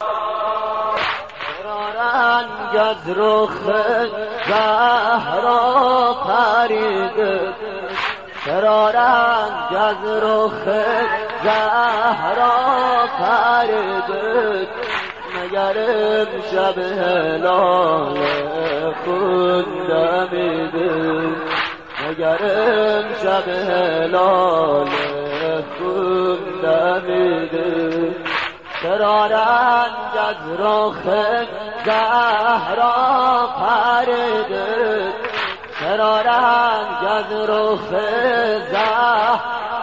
رنگ از رخ زهرا پریده، چرا رنگ از رخ زهرا پریده، مگر امشب هلال خون دمیده، مگر امشب هلال خون دمیده، چرا رنگ از رخ زهرا پریده، چرا رنگ از رخ زهرا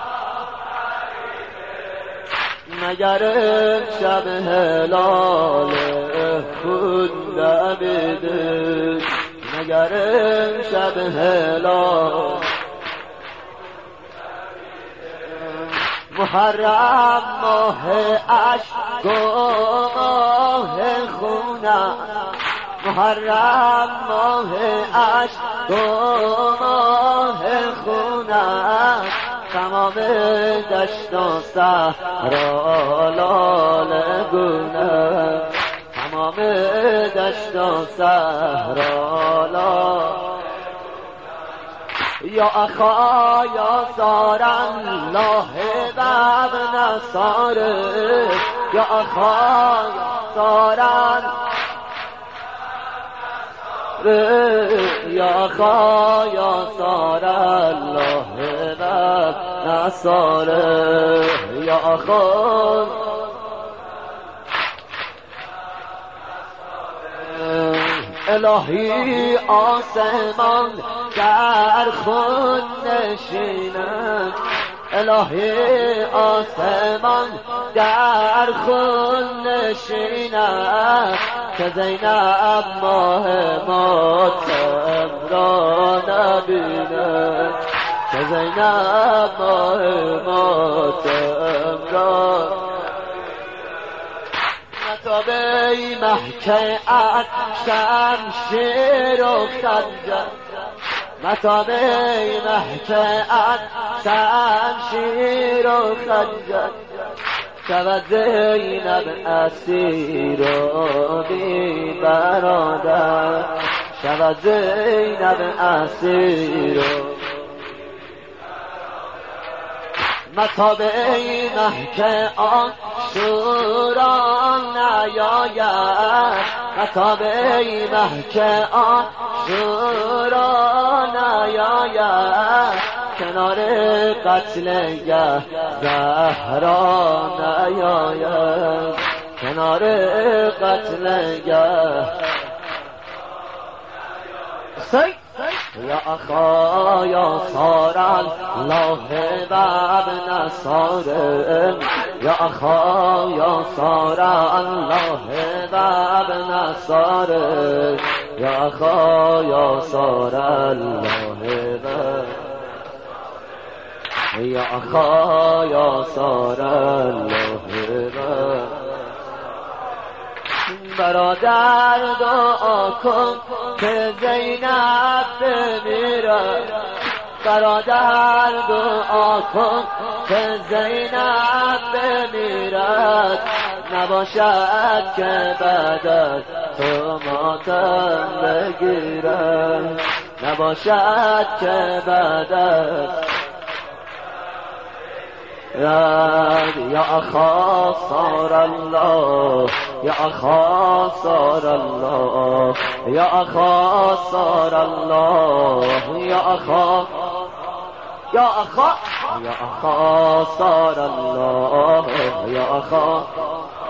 مگر امشب هلال خون دمیده، مگر امشب هلال محرم ماه عشق و ماه خونه، محرم ماه عشق و ماه خونه، تمام دشت و صحرا لاله گونه، تمام دشت و صحرا لاله. یا اخا یا سارن الله باب نصاره، یا اخا یا سارن یا اخا یا سار الله باب نصاره، یا اخا الهی آسمان در خون نشینم، الهی آسمان در خون نشینم، که زینب ماه ماتم را نبینه، که زینب ماه ماتم را نتابه محکعت شمشیر و خنجر، متابه محکعت شمشیر و خنجر، شود زینب اسیر و بی برادر، شود زینب اسیر و متابه محکعت شوران نیاید، متابه محکعت شوران نیاید، کنار قتل گه زهرا نیاید، کنار قتل گه یا اخا یا سار الله باب نصاره، یا اخا یا سار الله باب نصاره، یا اخا یا سار الله باب، یا اخا یا سار الله باب. برادر دعا کن که زینب بمیرد، برادر دعا کن که زینب بمیرد، نباشد که بعد از تو ماتم بگیرد، نباشد که بعد از یا اخا صار الله، یا اخا صار الله، یا اخا صار الله، یا اخا یا اخا یا اخا صار الله، یا اخا